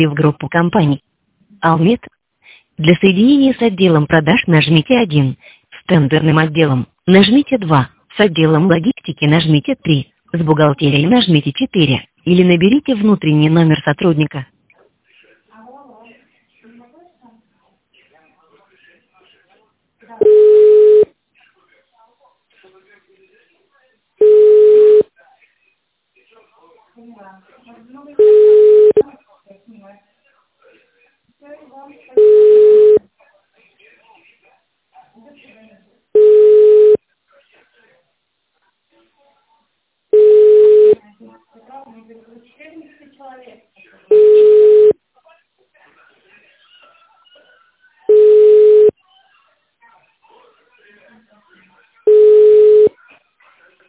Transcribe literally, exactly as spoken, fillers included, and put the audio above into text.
в группу компаний. Алмет. Для соединения с отделом продаж нажмите один. С тендерным отделом нажмите два. С отделом логистики нажмите три. С бухгалтерией нажмите четыре. Или наберите внутренний номер сотрудника.